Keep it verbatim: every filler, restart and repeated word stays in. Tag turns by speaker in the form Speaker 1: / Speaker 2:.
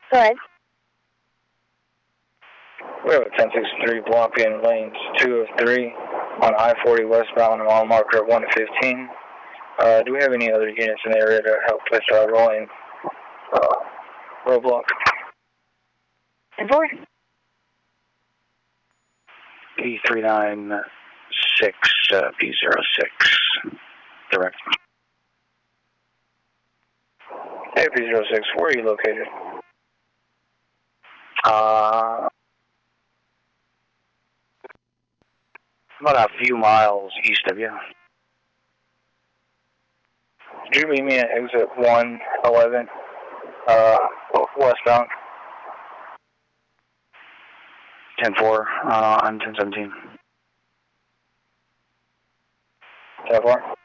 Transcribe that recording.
Speaker 1: Go ahead.
Speaker 2: We have a ten sixty-three blocking lanes two of three on I forty westbound, mile marker one fifteen. Uh, do we have any other units in the area to help with uh, rolling uh, roadblock?
Speaker 1: ten four.
Speaker 2: P three nine six, uh, P zero six, direct. Hey, P zero six, where are you located? Uh, about a few miles east of you. Could you meet me at exit one eleven, uh, westbound? ten four, uh, on ten seventeen. ten four?